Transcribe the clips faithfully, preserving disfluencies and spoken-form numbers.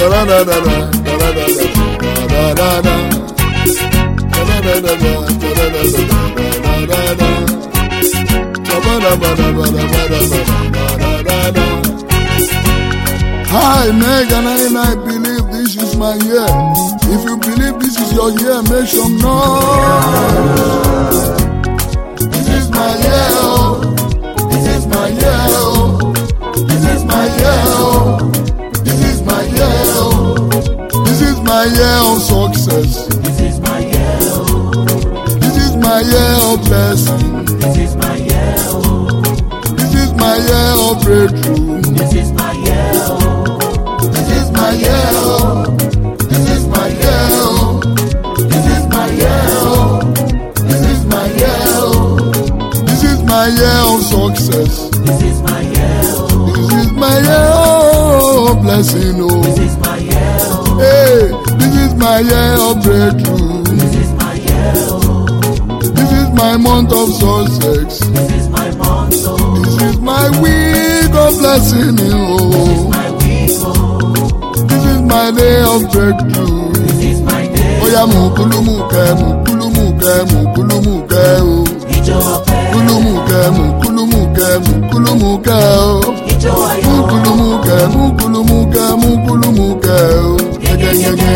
Hi, Megan, and I believe this is my year. If you believe this is your year, make some noise. This is my year, oh. This is my year, oh. This is my year, oh. This is my year, oh. This is my year of success. This is my year, oh. This is my year of blessing. This is my year, oh. This is my year of breakthrough. This is my year, oh. This is my year, oh. This is my year, oh. This is my year, oh. This is my year, oh. This is my year of success. This is my year, oh. This is my year of blessing, oh. This is my year, oh. Hey, this is my year of breakthrough. This is my year, oh. This is my month of success. This is my month, oh. This is my week of blessing, This is oh. my week, oh. This is my day of breakthrough. This is my day. Oya mukulumuke, mukulumuke, mukulumuke, oh. Ijó ọpẹ́. Mukulumuke, mukulumuke, mukulumuke, oh. Ijó ayọ̀. Mukulumuke, mukulumuke, mukulumuke, oh. Yegeyege.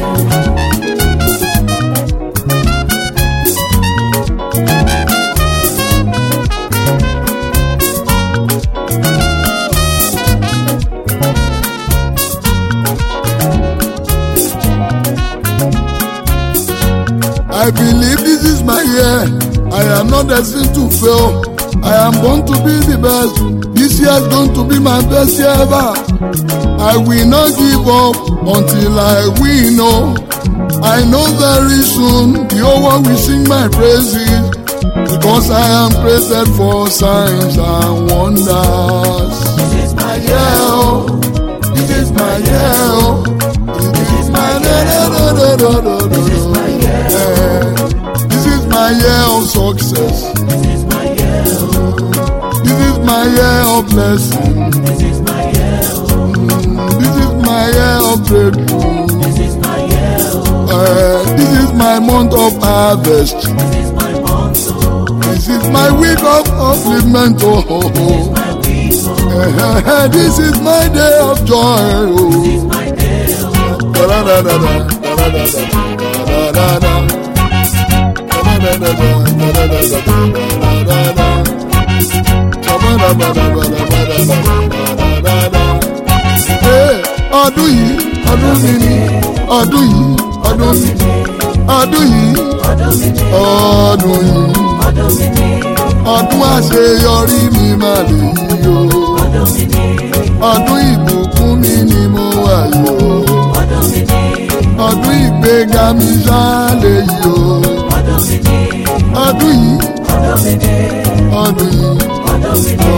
I believe this is my year. I am not destined to fail. I am born to be the best. This year is going to be my best year ever. I will not give up until I win. Oh, I know very soon the whole world will sing my praises because I am created for signs and wonders. This is my Yeah, year, oh, this is my year. Oh, this is my year. This is my year, Yeah. This is my year of success. This is my year, oh. This is my year of blessing. This is my year, oh. This is my year of breakthrough. This is my year, oh. Uh, this is my month of harvest. This is my month, oh. This is my week of upliftment. Oh, oh, This is oh. my week, oh. Uh, this is my day of joy. This Oh. is my day, oh. Da-da-da-da-da, da-da-da-da, da-da-da-da. Da-da-da-da-da, da-da-da-da, da-da-da-da. Hey, ọdún yìí ọdún mi ni ọdún yìí ọdún mi ọdún yìí Ọdún mi ni, ọdún yìí ọdún mi ni, ọdún àṣeyọrí mi mà lè yí o ọdún mi ni, ọdún ìbùkún mi ni mo wà yìí o ọdún mi ni, ọdún ìgbéga mi ṣá lè yí o ọdún mi ni, ọdún yìí ọdún mi ni, ọdún yìí ọdún mi ni,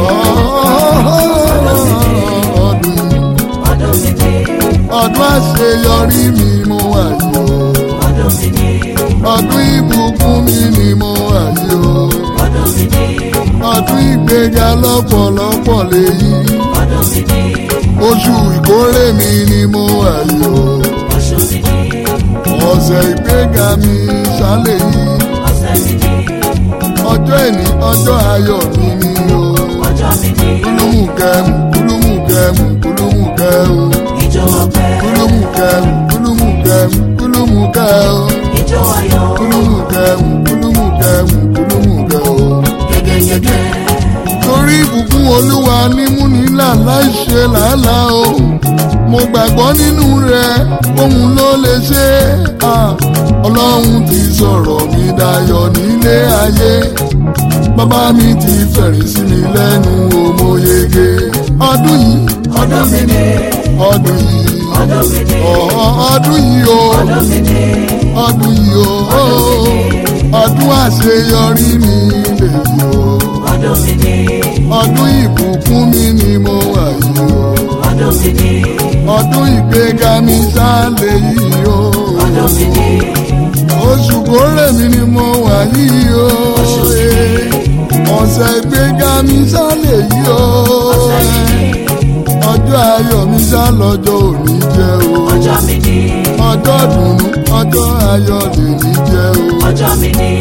ọdún yìí ọdún mi ni, ọdún àṣeyọrí mi mo wà yìí o ọdún mi ni, ọdún ìbùkún mi ni mo wà yìí o ọdún mi ni, ọdún ìgbéga lọ́pọ̀lọpọ̀ lèyí ọdún mi ni, oṣù ìkórè mi ni mo wà yìí o oṣù mi ni, ọ̀sẹ̀ ìgbéga mi ṣálẹ̀ yìí ọ̀sẹ̀ mi ni, ọjọ́ ìní ọjọ́ ayọ̀ mi ni o ọjọ́ mi ni, kúlùmùkẹ́mù kúlùmùkẹ́mù kúlùmùkẹ́ o ijó ọpẹ́, kúlùmùkẹ́mù kúlùmùkẹ́mù kúlùmùkẹ́ o ijó ayọ̀, kúlùmùkẹ́mù kúlùmùkẹ́mù kúlùmùkẹ́ o. yegeyege, torí ìbùkún olúwa ní múnilà láìṣe làálàá o mo gbàgbọ́ nínú rẹ̀ òun ló lè ṣe é ọlọ́run ti sọ̀rọ̀ mi dayọ̀ nílé ayé bàbá mi ti fẹ̀rín sí mi lẹ́nu o mo yege ọdún yìí ọdún mi ni, ọdún yìí ọdún mi ni, ọdún yìí o ọdún mi ni, ọdún yìí o ọdún àṣeyọrí mi lè yí o ọdún mi ni, ọdún ìbùkún mi ni mo wà yìí o ọdún mi ni, ọdún ìgbéga mi ṣáálẹ̀ yìí o ọdún mi ni, oṣù kórè mi ni mo wà yìí o ọ̀sẹ̀ ìgbéga mi ṣáálẹ̀ yìí o ọjọ́ ayọ̀ mi ṣá lọ́jọ́ òní jẹ́ o. ọjọ́ mi ni. ọjọ́ dùnú ọjọ́ ayọ̀ lè ní jẹ́ o. ọjọ́ mi ni.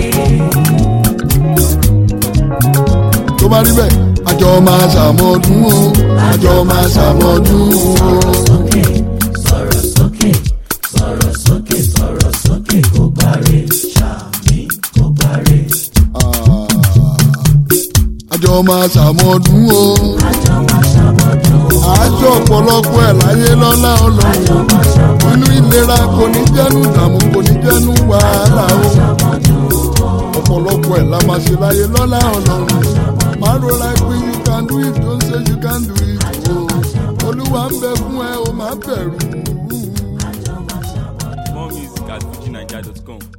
tó bá rí bẹ́ẹ̀ àjọ máa ṣàmọ́dún o. àjọ máa ṣàmọ́dún o. sọ̀rọ̀ sókè sọ̀rọ̀ sókè sọ̀rọ̀ sókè sọ̀rọ̀ sókè kò gbáre ṣàmì kò gbáre. àjọ máa ṣàmọ́dún o. àjọ máa ṣàmọ́dún. àjọ ọ̀pọ̀lọpọ̀ ẹ̀ láyé lọ́lá ọlọ́run. àjọ máa ṣàmọ́dún. inú ìlera kò ní jẹ́nu ìdààmú kò ní jẹ́nu wàhálà o. ọ̀pọ̀lọpọ̀ ẹ̀ la máa ṣe láyé lọ́lá ọlọ́run. máa ro like when you can do it don't say you can do it o. olúwa ń bẹ fún ẹ o máa bẹ̀rù. More music at fuji naija dot com.